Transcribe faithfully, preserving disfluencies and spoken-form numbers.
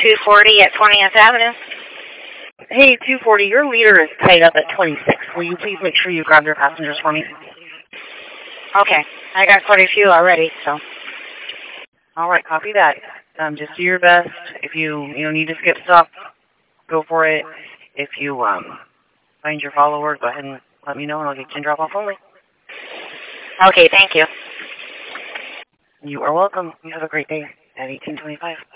two forty at twentieth Avenue. Hey, two forty, your leader is tied up at twenty-six. Will you please make sure you grab your passengers for me? Okay. I got quite a few already, so. All right, copy that. Um, just do your best. If you, you know, need to skip stop, go for it. If you um, find your follower, go ahead and let me know, and I'll get you in drop-off only. Okay, thank you. You are welcome. You have a great day at eighteen twenty-five.